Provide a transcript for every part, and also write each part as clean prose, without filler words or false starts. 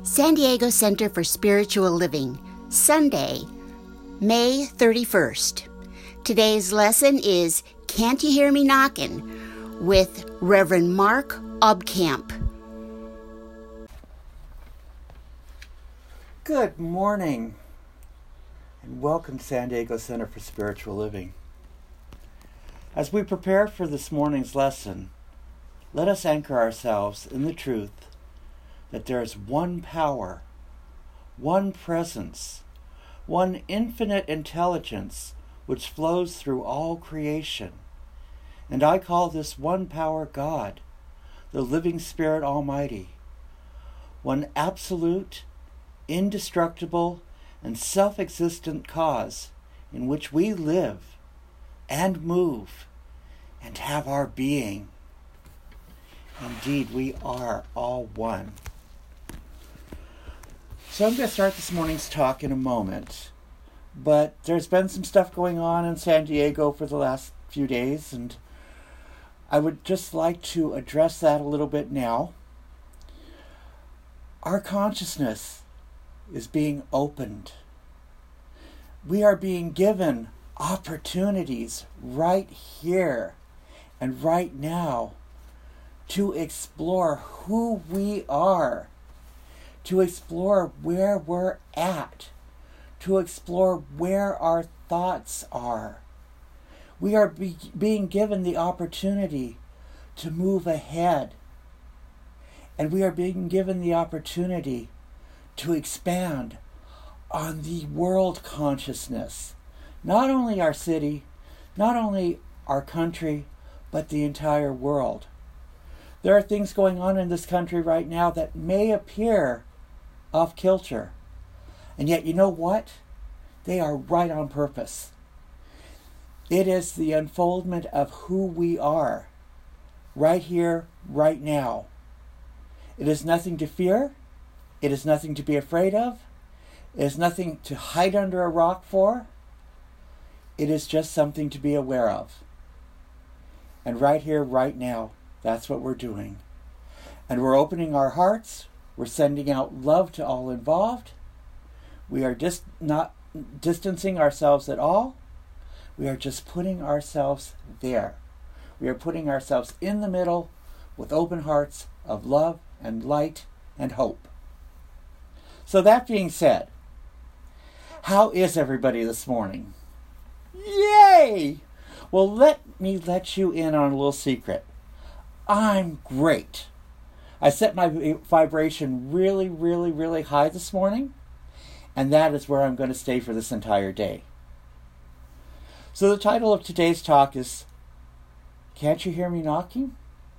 San Diego Center for Spiritual Living, Sunday, May 31st. Today's lesson is Can't You Hear Me Knockin' with Reverend Mark Obkamp. Good morning, and welcome to San Diego Center for Spiritual Living. As we prepare for this morning's lesson, let us anchor ourselves in the truth that there is one power, one presence, one infinite intelligence which flows through all creation. And I call this one power God, the living Spirit Almighty, one absolute, indestructible, and self-existent cause in which we live and move and have our being. Indeed, we are all one. So I'm going to start this morning's talk in a moment, but there's been some stuff going on in San Diego for the last few days, and I would just like to address that a little bit now. Our consciousness is being opened. We are being given opportunities right here and right now to explore who we are, to explore where we're at, to explore where our thoughts are. We are being given the opportunity to move ahead, and we are being given the opportunity to expand on the world consciousness, not only our city, not only our country, but the entire world. There are things going on in this country right now that may appear off kilter, and yet you know what? They are right on purpose. It is the unfoldment of who we are, right here, right now. It is nothing to fear. It is nothing to be afraid of. It is nothing to hide under a rock for. It is just something to be aware of. And right here, right now, that's what we're doing. And we're opening our hearts. We're sending out love to all involved. We are just not distancing ourselves at all. We are just putting ourselves there. We are putting ourselves in the middle with open hearts of love and light and hope. So that being said, how is everybody this morning? Yay! Well, let me let you in on a little secret. I'm great. I set my vibration really, really, really high this morning, and that is where I'm going to stay for this entire day. So the title of today's talk is, Can't You Hear Me Knocking?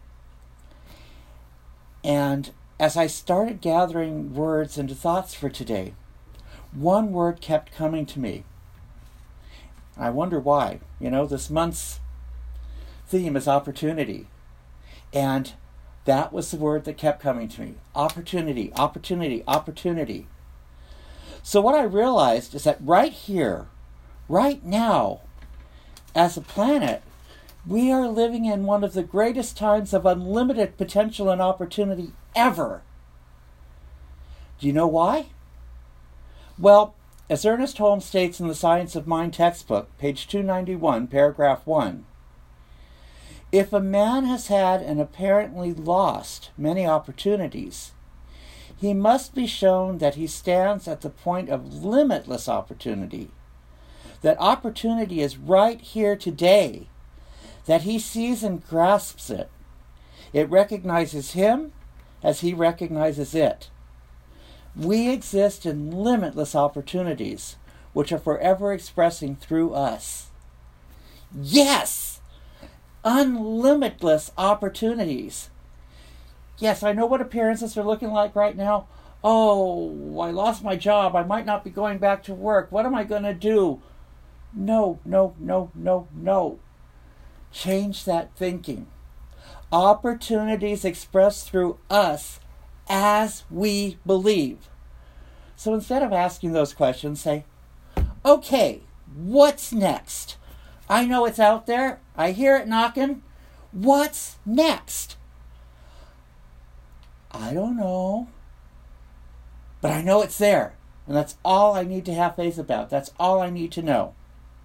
And as I started gathering words into thoughts for today, one word kept coming to me. I wonder why. You know, this month's theme is opportunity. And that was the word that kept coming to me. Opportunity, opportunity, opportunity. So what I realized is that right here, right now, as a planet, we are living in one of the greatest times of unlimited potential and opportunity ever. Do you know why? Well, as Ernest Holmes states in the Science of Mind textbook, page 291, paragraph 1, if a man has had and apparently lost many opportunities, he must be shown that he stands at the point of limitless opportunity, that opportunity is right here today, that he sees and grasps it. It recognizes him as he recognizes it. We exist in limitless opportunities, which are forever expressing through us. Yes! Unlimitless opportunities. Yes, I know what appearances are looking like right now. Oh, I lost my job. I might not be going back to work. What am I going to do? No, no, no, no, no. Change that thinking. Opportunities expressed through us as we believe. So instead of asking those questions, say, okay, what's next? I know it's out there. I hear it knocking. What's next? I don't know. But I know it's there, and that's all I need to have faith about. That's all I need to know.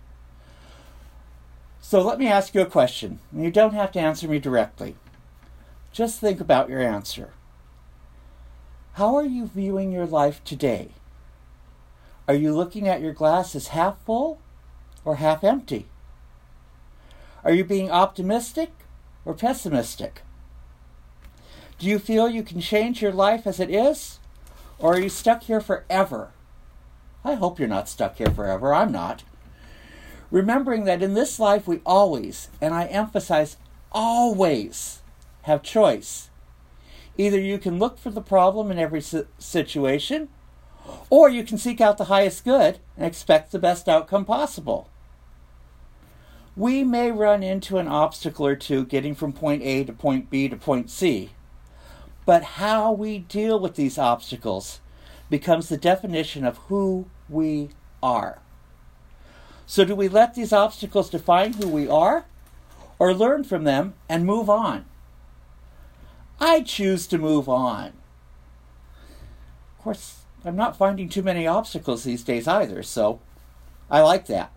So let me ask you a question. You don't have to answer me directly. Just think about your answer. How are you viewing your life today? Are you looking at your glass as half full or half empty? Are you being optimistic or pessimistic? Do you feel you can change your life as it is? Or are you stuck here forever? I hope you're not stuck here forever. I'm not. Remembering that in this life we always, and I emphasize always, have choice. Either you can look for the problem in every situation, or you can seek out the highest good and expect the best outcome possible. We may run into an obstacle or two getting from point A to point B to point C, but how we deal with these obstacles becomes the definition of who we are. So do we let these obstacles define who we are, or learn from them and move on? I choose to move on. Of course, I'm not finding too many obstacles these days either, so I like that.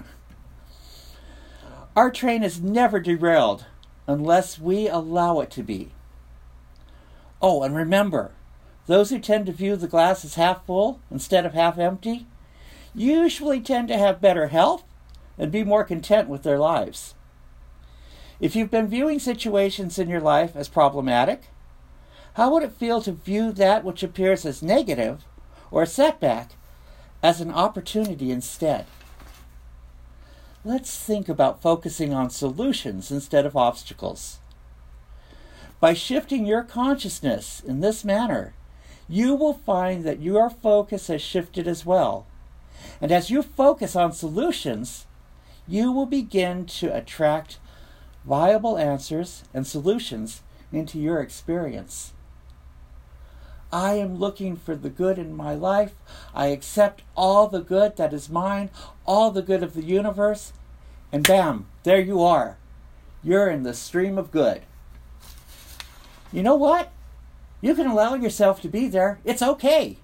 Our train is never derailed unless we allow it to be. Oh, and remember, those who tend to view the glass as half full instead of half empty usually tend to have better health and be more content with their lives. If you've been viewing situations in your life as problematic, how would it feel to view that which appears as negative or a setback as an opportunity instead? Let's think about focusing on solutions instead of obstacles. By shifting your consciousness in this manner, you will find that your focus has shifted as well. And as you focus on solutions, you will begin to attract viable answers and solutions into your experience. I am looking for the good in my life. I accept all the good that is mine, all the good of the universe, and bam, there you are. You're in the stream of good. You know what? You can allow yourself to be there. It's okay.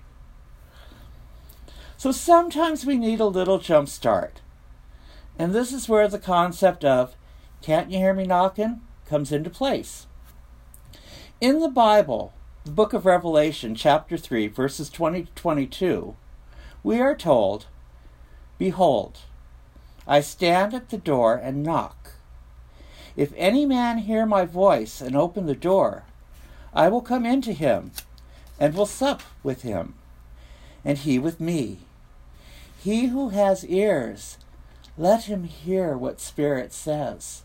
So sometimes we need a little jump start. And this is where the concept of, can't you hear me knocking, comes into place. In the Bible, the book of Revelation, chapter 3, verses 20 to 22, we are told, "Behold, I stand at the door and knock. If any man hear my voice and open the door, I will come into him and will sup with him, and he with me. He who has ears, let him hear what Spirit says."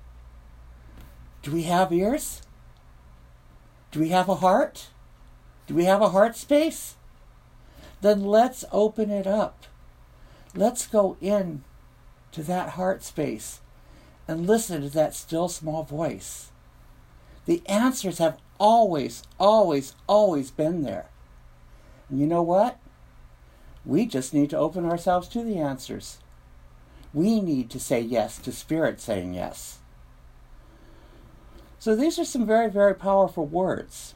Do we have ears? Do we have a heart? Do we have a heart space? Then let's open it up. Let's go in to that heart space and listen to that still small voice. The answers have always, always, always been there. And you know what? We just need to open ourselves to the answers. We need to say yes to Spirit saying yes. So these are some very, very powerful words.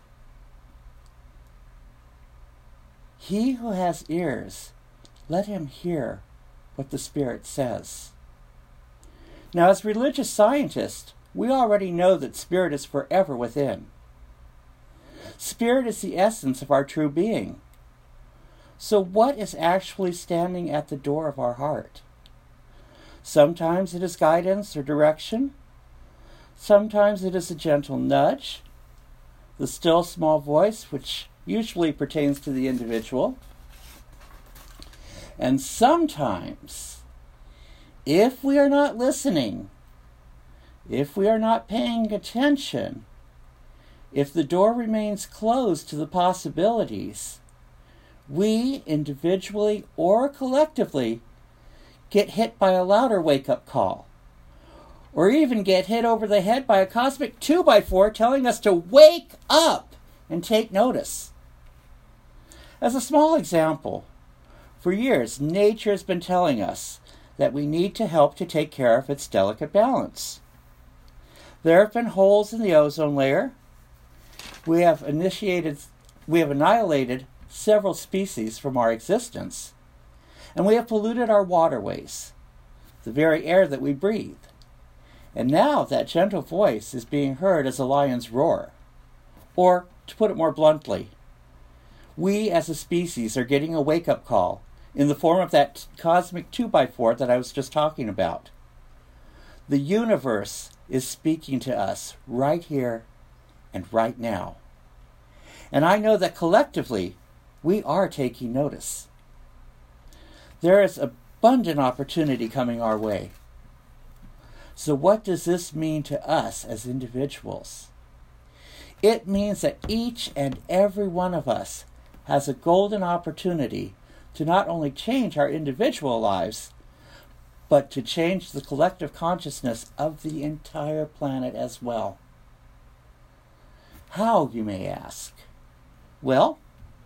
He who has ears, let him hear what the Spirit says. Now, as religious scientists, we already know that Spirit is forever within. Spirit is the essence of our true being. So what is actually standing at the door of our heart? Sometimes it is guidance or direction. Sometimes it is a gentle nudge, the still small voice, which usually pertains to the individual. And sometimes, if we are not listening, if we are not paying attention, if the door remains closed to the possibilities, we, individually or collectively, get hit by a louder wake-up call, or even get hit over the head by a cosmic 2x4 telling us to wake up and take notice. As a small example, for years, nature has been telling us that we need to help to take care of its delicate balance. There have been holes in the ozone layer. We have annihilated several species from our existence, and we have polluted our waterways, the very air that we breathe. And now that gentle voice is being heard as a lion's roar. Or, to put it more bluntly, we as a species are getting a wake-up call in the form of that cosmic 2x4 that I was just talking about. The universe is speaking to us right here and right now. And I know that collectively, we are taking notice. There is abundant opportunity coming our way. So what does this mean to us as individuals? It means that each and every one of us has a golden opportunity to not only change our individual lives, but to change the collective consciousness of the entire planet as well. How, you may ask? Well,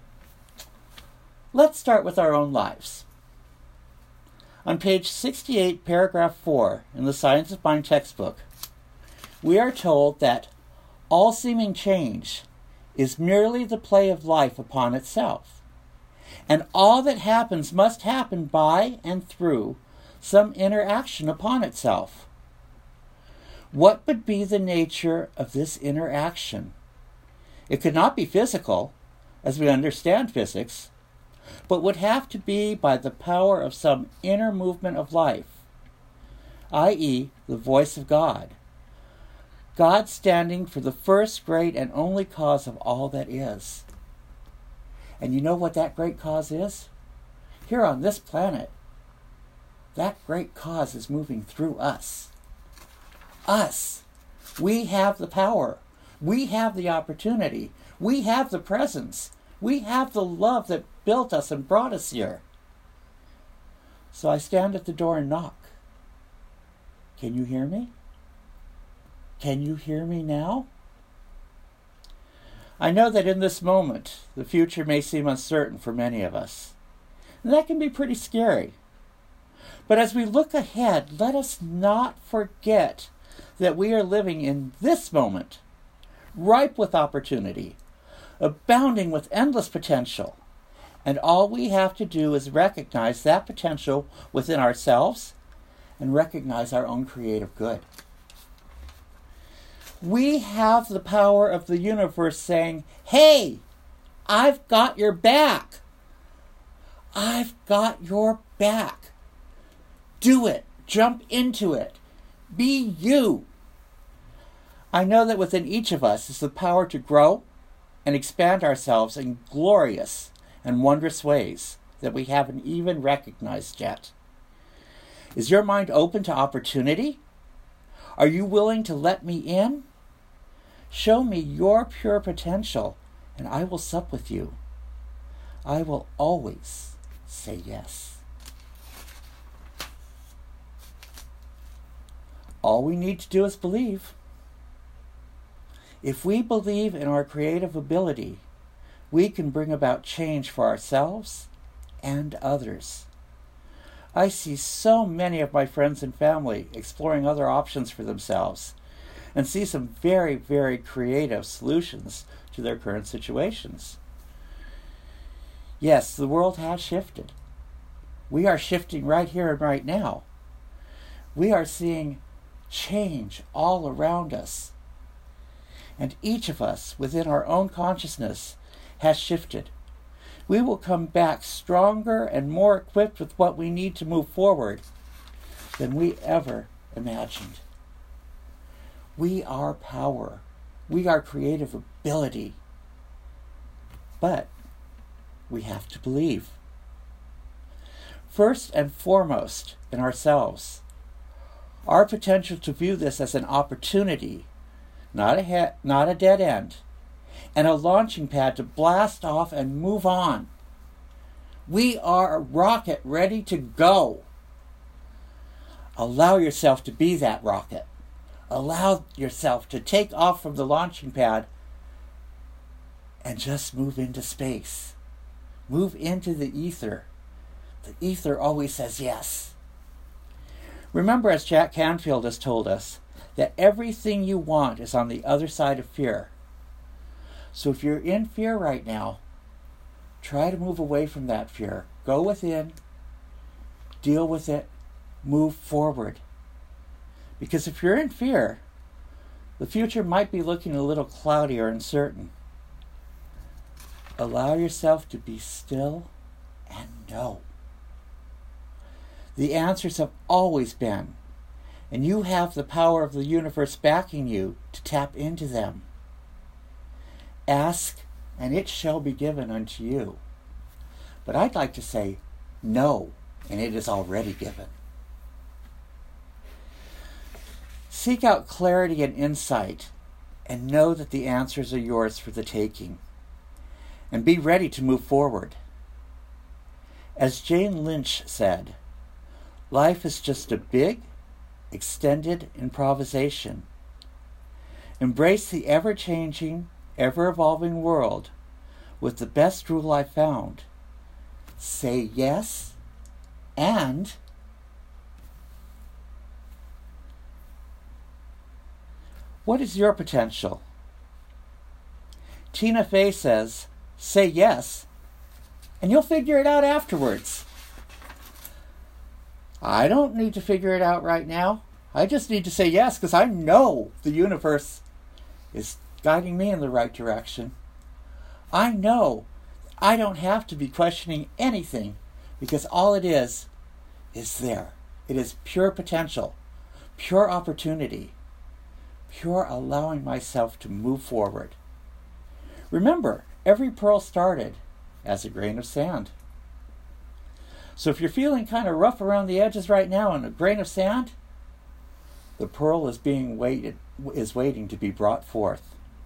let's start with our own lives. On page 68, paragraph 4 in the Science of Mind textbook, we are told that all seeming change is merely the play of life upon itself, and all that happens must happen by and through some interaction upon itself. What would be the nature of this interaction? It could not be physical, as we understand physics, but would have to be by the power of some inner movement of life, i.e., the voice of God. God standing for the first great and only cause of all that is. And you know what that great cause is? Here on this planet, that great cause is moving through us. Us. We have the power. We have the opportunity. We have the presence. We have the love that built us and brought us here. So I stand at the door and knock. Can you hear me? Can you hear me now? I know that in this moment, the future may seem uncertain for many of us. And that can be pretty scary. But as we look ahead, let us not forget that we are living in this moment, ripe with opportunity, abounding with endless potential. And all we have to do is recognize that potential within ourselves and recognize our own creative good. We have the power of the universe saying, hey, I've got your back. I've got your back. Do it. Jump into it. Be you. I know that within each of us is the power to grow and expand ourselves in glorious and wondrous ways that we haven't even recognized yet. Is your mind open to opportunity? Are you willing to let me in? Show me your pure potential, and I will sup with you. I will always say yes. All we need to do is believe. If we believe in our creative ability, we can bring about change for ourselves and others. I see so many of my friends and family exploring other options for themselves and see some very, very creative solutions to their current situations. Yes, the world has shifted. We are shifting right here and right now. We are seeing change all around us. And each of us, within our own consciousness, has shifted. We will come back stronger and more equipped with what we need to move forward than we ever imagined. We are power. We are creative ability. But we have to believe. First and foremost in ourselves, our potential to view this as an opportunity, not a dead end, and a launching pad to blast off and move on. We are a rocket ready to go. Allow yourself to be that rocket. Allow yourself to take off from the launching pad and just move into space. Move into the ether. The ether always says yes. Remember, as Jack Canfield has told us, that everything you want is on the other side of fear. So if you're in fear right now, try to move away from that fear. Go within, deal with it, move forward. Because if you're in fear, the future might be looking a little cloudy or uncertain. Allow yourself to be still and know. The answers have always been, and you have the power of the universe backing you to tap into them. Ask, and it shall be given unto you. But I'd like to say, no, and it is already given. Seek out clarity and insight, and know that the answers are yours for the taking. And be ready to move forward. As Jane Lynch said, life is just a big, extended improvisation. Embrace the ever-changing, ever-evolving world with the best rule I've found. Say yes, and what is your potential? Tina Fey says, say yes, and you'll figure it out afterwards. I don't need to figure it out right now. I just need to say yes because I know the universe is guiding me in the right direction. I know I don't have to be questioning anything because all it is there. It is pure potential, pure opportunity, pure allowing myself to move forward. Remember, every pearl started as a grain of sand. So if you're feeling kind of rough around the edges right now on a grain of sand, the pearl is waiting to be brought forth.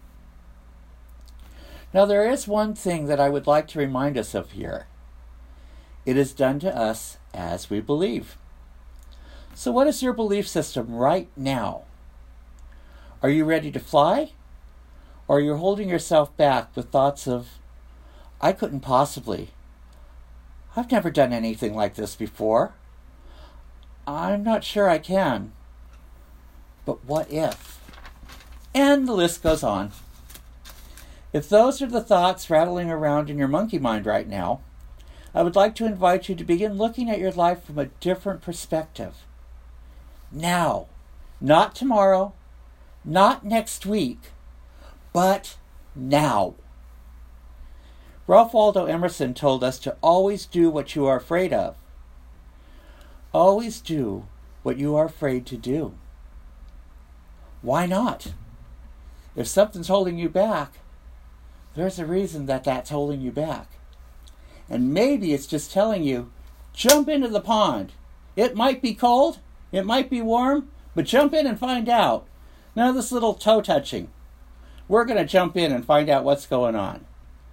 Now there is one thing that I would like to remind us of here. It is done to us as we believe. So what is your belief system right now? Are you ready to fly? Or are you holding yourself back with thoughts of, I couldn't possibly. I've never done anything like this before. I'm not sure I can. But what if? And the list goes on. If those are the thoughts rattling around in your monkey mind right now, I would like to invite you to begin looking at your life from a different perspective. Now, not tomorrow, not next week, but now. Ralph Waldo Emerson told us to always do what you are afraid of. Always do what you are afraid to do. Why not? If something's holding you back, there's a reason that that's holding you back. And maybe it's just telling you, jump into the pond. It might be cold, it might be warm, but jump in and find out. None of this little toe touching. We're going to jump in and find out what's going on.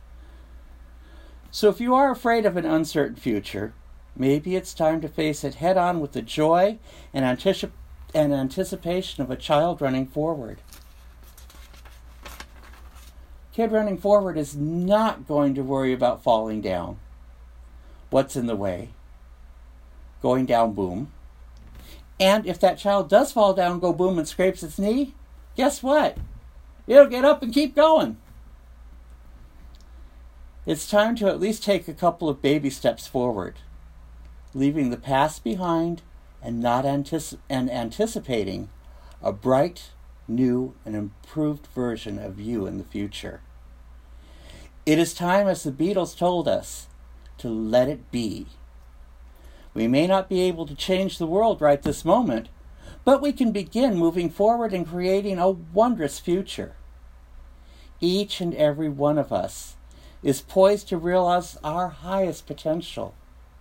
So if you are afraid of an uncertain future, maybe it's time to face it head on with the joy and anticipation of a child running forward. Kid running forward is not going to worry about falling down. What's in the way? Going down, boom. And if that child does fall down, go boom, and scrapes its knee, guess what? It'll get up and keep going. It's time to at least take a couple of baby steps forward, leaving the past behind and anticipating a bright, new, and improved version of you in the future. It is time, as the Beatles told us, to let it be. We may not be able to change the world right this moment, but we can begin moving forward and creating a wondrous future. Each and every one of us is poised to realize our highest potential.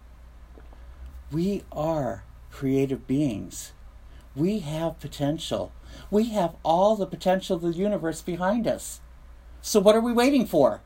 We are creative beings. We have potential. We have all the potential of the universe behind us. So what are we waiting for?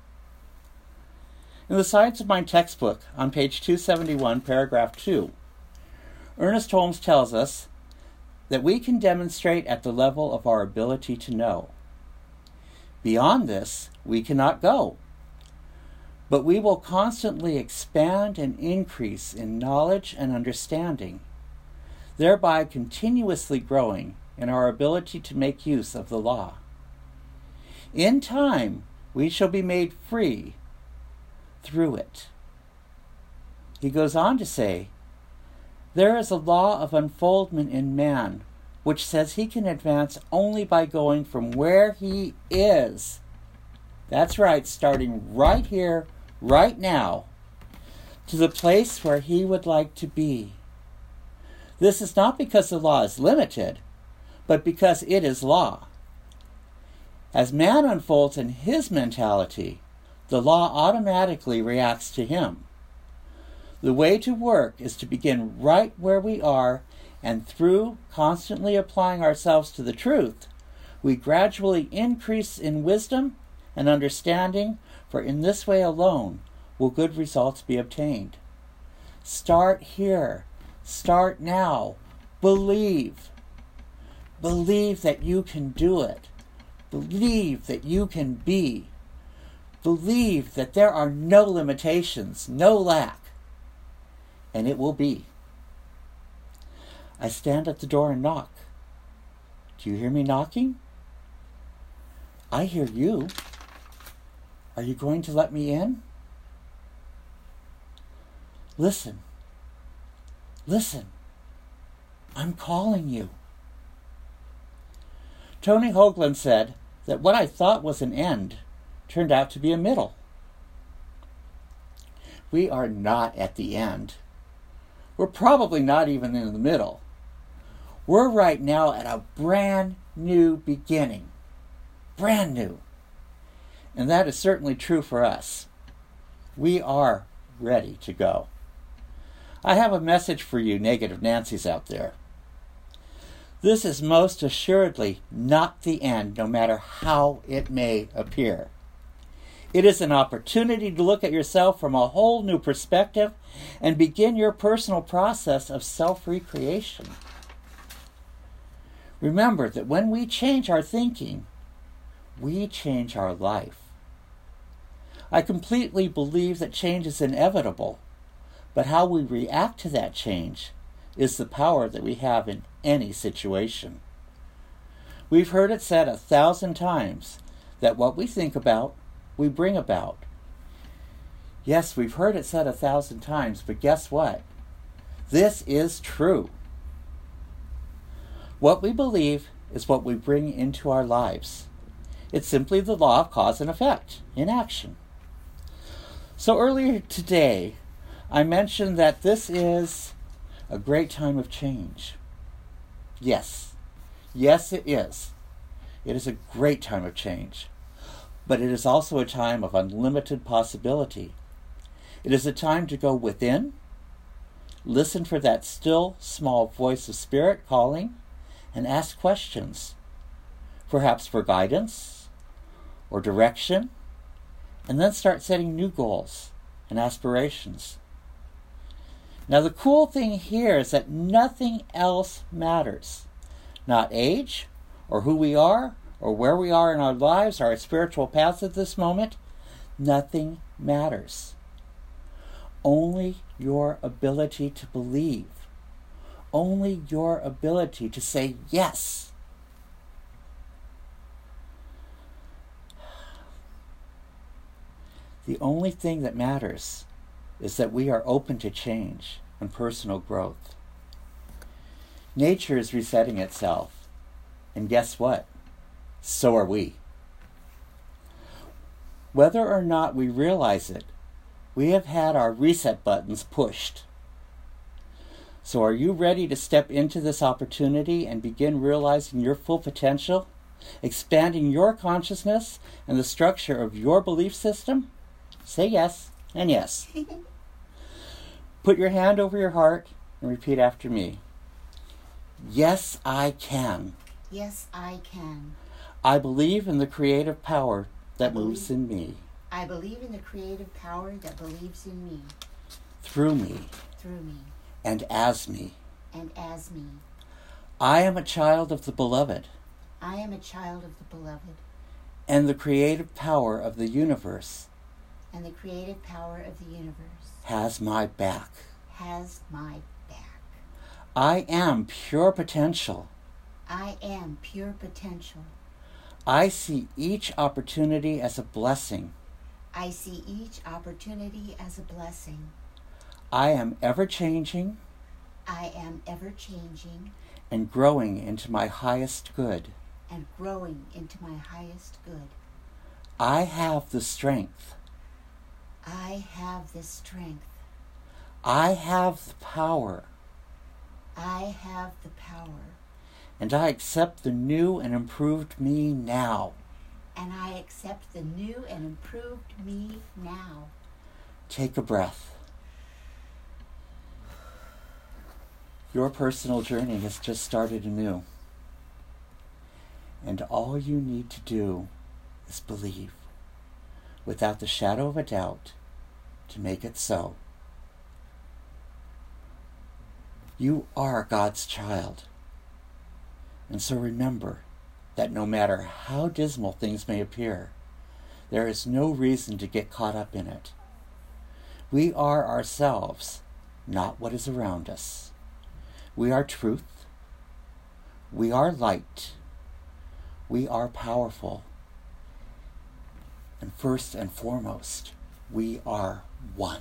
In the Science of Mind textbook, on page 271, paragraph 2, Ernest Holmes tells us that we can demonstrate at the level of our ability to know. Beyond this, we cannot go. But we will constantly expand and increase in knowledge and understanding, thereby continuously growing in our ability to make use of the law. In time, we shall be made free through it. He goes on to say, there is a law of unfoldment in man which says he can advance only by going from where he is. That's right, starting right here, right now, to the place where he would like to be. This is not because the law is limited, but because it is law. As man unfolds in his mentality, the law automatically reacts to him. The way to work is to begin right where we are, and through constantly applying ourselves to the truth, we gradually increase in wisdom and understanding, for in this way alone will good results be obtained. Start here. Start now. Believe. Believe that you can do it. Believe that you can be. Believe that there are no limitations, no lack, and it will be. I stand at the door and knock. Do you hear me knocking? I hear you. Are you going to let me in? Listen. Listen. I'm calling you. Tony Hoagland said that what I thought was an end turned out to be a middle. We are not at the end. We're probably not even in the middle. We're right now at a brand new beginning. Brand new. And that is certainly true for us. We are ready to go. I have a message for you, Negative Nancys out there. This is most assuredly not the end, no matter how it may appear. It is an opportunity to look at yourself from a whole new perspective and begin your personal process of self-recreation. Remember that when we change our thinking, we change our life. I completely believe that change is inevitable, but how we react to that change is the power that we have in any situation. We've heard it said 1,000 times that what we think about, we bring about. Yes, we've heard it said 1,000 times, but guess what? This is true. What we believe is what we bring into our lives. It's simply the law of cause and effect in action. So earlier today, I mentioned that this is a great time of change. Yes. Yes, it is. It is a great time of change. But it is also a time of unlimited possibility. It is a time to go within, listen for that still, small voice of spirit calling, and ask questions, perhaps for guidance or direction, and then start setting new goals and aspirations. Now, the cool thing here is that nothing else matters. Not age, or who we are, or where we are in our lives, our spiritual paths at this moment. Nothing matters. Only your ability to believe. Only your ability to say yes. The only thing that matters is that we are open to change and personal growth. Nature is resetting itself, and guess what? So are we. Whether or not we realize it, we have had our reset buttons pushed. So are you ready to step into this opportunity and begin realizing your full potential, expanding your consciousness and the structure of your belief system? Say yes and yes. Put your hand over your heart and repeat after me. Yes, I can. Yes, I can. I believe in the creative power that moves in me. I believe in the creative power that believes in me. Through me. Through me. And as me. And as me. I am a child of the Beloved. I am a child of the Beloved. And the creative power of the universe. And the creative power of the universe. Has my back. Has my back. I am pure potential. I am pure potential. I see each opportunity as a blessing. I see each opportunity as a blessing. I am ever-changing. I am ever-changing. And growing into my highest good. And growing into my highest good. I have the strength. I have the strength. I have the power. I have the power. And I accept the new and improved me now. And I accept the new and improved me now. Take a breath. Your personal journey has just started anew. And all you need to do is believe, without the shadow of a doubt, to make it so. You are God's child. And so remember that no matter how dismal things may appear, there is no reason to get caught up in it. We are ourselves, not what is around us. We are truth. We are light. We are powerful. And first and foremost, we are one.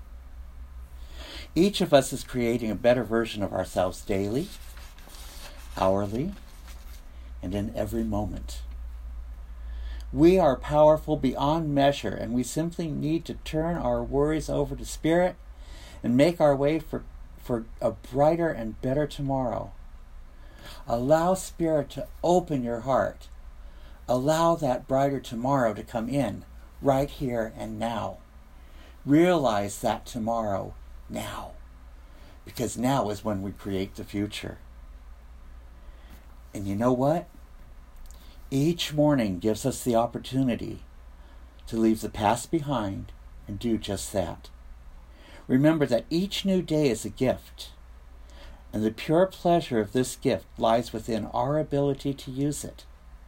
Each of us is creating a better version of ourselves daily, hourly, and in every moment. We are powerful beyond measure, and we simply need to turn our worries over to Spirit and make our way for a brighter and better tomorrow. Allow Spirit to open your heart. Allow that brighter tomorrow to come in right here and now. Realize that tomorrow now, because now is when we create the future. And you know what? Each morning gives us the opportunity to leave the past behind and do just that. Remember that each new day is a gift, and the pure pleasure of this gift lies within our ability to use it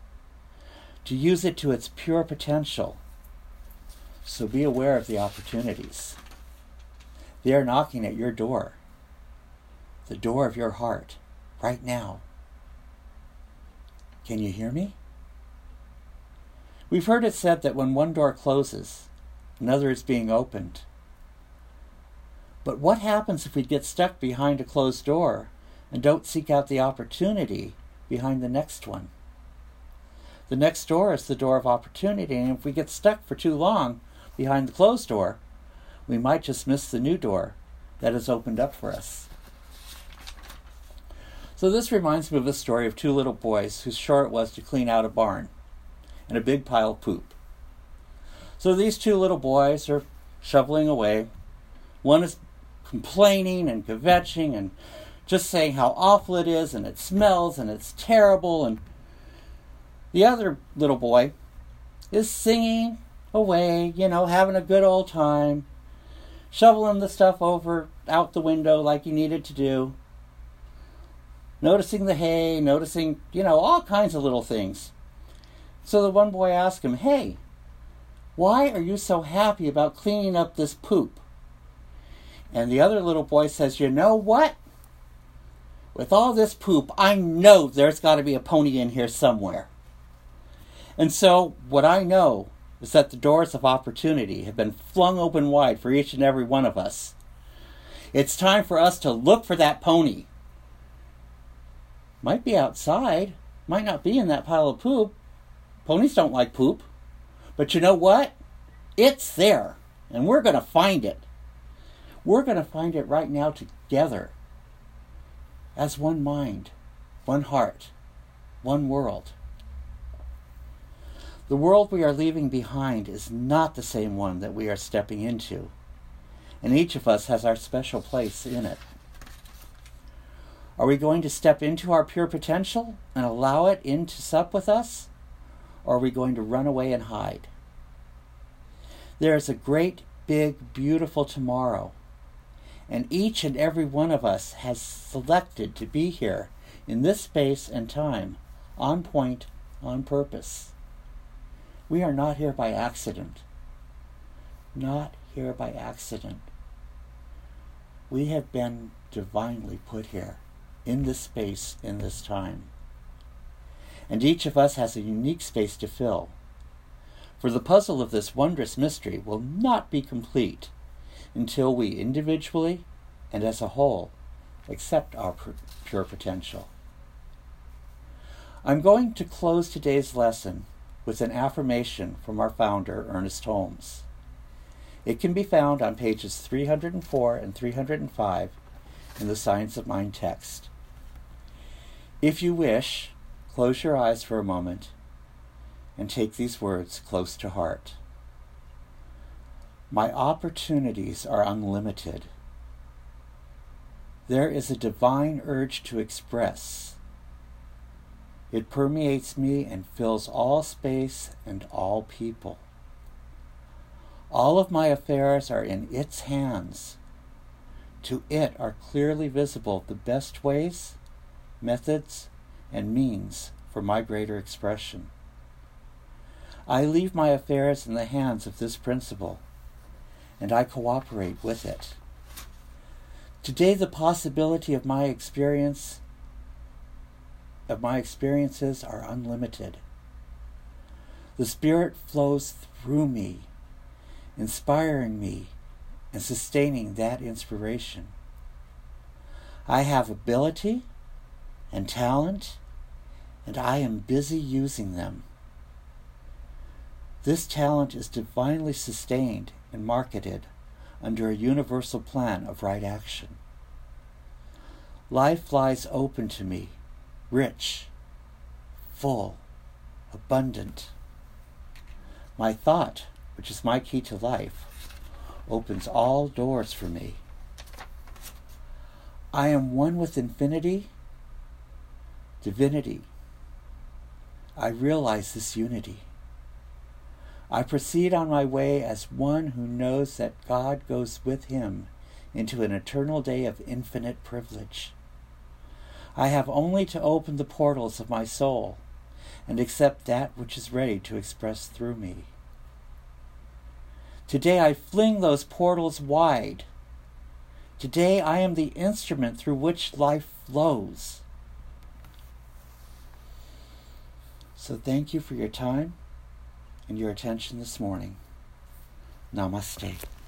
to its pure potential. So be aware of the opportunities. They are knocking at your door, the door of your heart, right now. Can you hear me? We've heard it said that when one door closes, another is being opened. But what happens if we get stuck behind a closed door and don't seek out the opportunity behind the next one? The next door is the door of opportunity, and if we get stuck for too long behind the closed door, we might just miss the new door that is opened up for us. So this reminds me of a story of two little boys whose chore it was to clean out a barn and a big pile of poop. So these two little boys are shoveling away. One is complaining and kvetching and just saying how awful it is and it smells and it's terrible, and the other little boy is singing away, having a good old time, shoveling the stuff out the window like he needed to do, noticing the hay, noticing, all kinds of little things. So the one boy asked him, "Hey, why are you so happy about cleaning up this poop?" And the other little boy says, "You know what? With all this poop, I know there's got to be a pony in here somewhere. And so what I know is that the doors of opportunity have been flung open wide for each and every one of us. It's time for us to look for that pony. Might be outside, might not be in that pile of poop. Ponies don't like poop. But you know what? It's there, and we're going to find it. We're going to find it right now together, as one mind, one heart, one world. The world we are leaving behind is not the same one that we are stepping into, and each of us has our special place in it. Are we going to step into our pure potential and allow it in to sup with us, or are we going to run away and hide? There is a great, big, beautiful tomorrow, and each and every one of us has selected to be here in this space and time, on point, on purpose. We are not here by accident. Not here by accident. We have been divinely put here, in this space, in this time. And each of us has a unique space to fill. For the puzzle of this wondrous mystery will not be complete until we individually and as a whole accept our pure potential. I'm going to close today's lesson with an affirmation from our founder, Ernest Holmes. It can be found on pages 304 and 305 in the Science of Mind text. If you wish, close your eyes for a moment and take these words close to heart. My opportunities are unlimited. There is a divine urge to express. It permeates me and fills all space and all people. All of my affairs are in its hands. To it are clearly visible the best ways, methods, and means for my greater expression. I leave my affairs in the hands of this principle, and I cooperate with it. Today, the possibility of my experiences are unlimited. The Spirit flows through me, inspiring me and sustaining that inspiration. I have ability and talent, and I am busy using them. This talent is divinely sustained and marketed under a universal plan of right action. Life lies open to me, rich, full, abundant. My thought, which is my key to life, opens all doors for me. I am one with infinity, divinity. I realize this unity. I proceed on my way as one who knows that God goes with him into an eternal day of infinite privilege. I have only to open the portals of my soul and accept that which is ready to express through me. Today I fling those portals wide. Today I am the instrument through which life flows. So thank you for your time and your attention this morning. Namaste.